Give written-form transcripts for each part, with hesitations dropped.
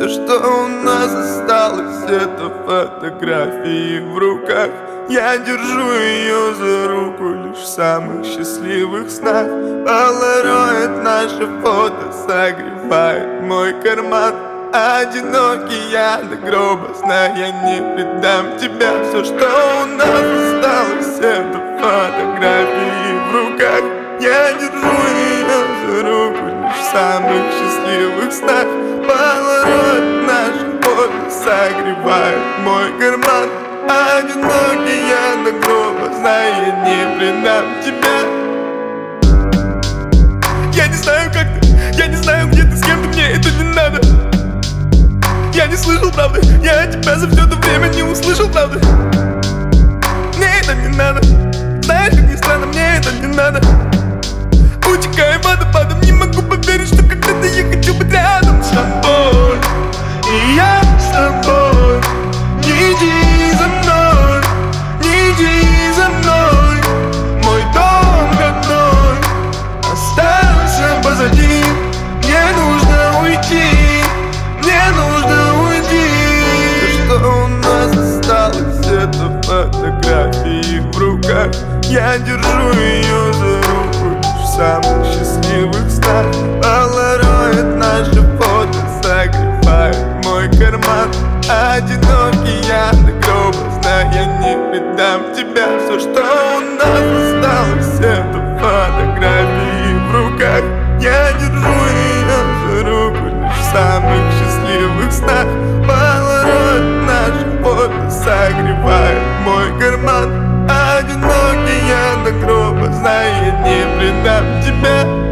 Все, что у нас осталось, это фотографии в руках. Я держу ее за руку лишь в самых счастливых снах. Полароид наше фото согревает мой карман. Одинокий я до гроба, зная, я не предам тебя. Все, что у нас осталось, это фотографии в руках. Я держу ее за руку лишь в самых счастливых снах. Полароид наше фото согревает мой карман. Одинокий я до гроба, зная, я не предам тебя. Я не знаю, как ты, я не знаю, где ты, с кем ты, мне это не надо. Я не слышал правды, я тебя за все это время не услышал правды. Мне это не надо, знаешь, как ни странно, мне это не надо. Утекаю водопадом, не могу поверить, что когда-то я хочу быть рядом с тобой. И я с тобой. Не иди за мной, не иди за мной. Мой дом родной остался позади. Мне нужно уйти, мне нужно уйти. Все, что у нас осталось, это фотографии в руках. Я держу ее за руку лишь в самых счастливых снах. Полароид наше фото согревает мой карман. Одинокий я до гроба, зная, я не предам тебя. Все, что у нас осталось, это фотографии в руках. Я держу ее за руку лишь в самых счастливых снах. Полароид наше фото согревает мой карман. Одинокий я до гроба, зная, я не предам тебя.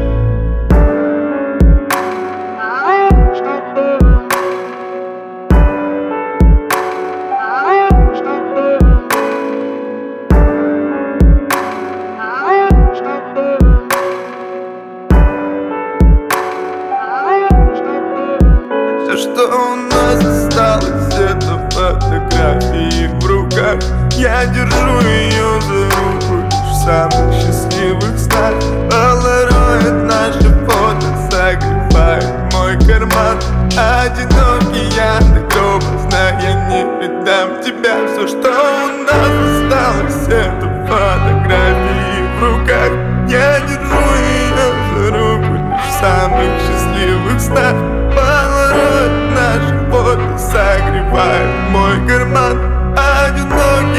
Все, что у нас осталось, это фотографии в руках. Я держу ее за руку лишь в самых счастливых снах. Полароид наше фото согревает мой карман. Одинокий я до гроба, зная, я не предам тебя. Все, что у нас осталось, это фотографии в руках. Я держу ее за руку лишь в самых счастливых снах. Полароид наше фото согревает мой карман. Одинокий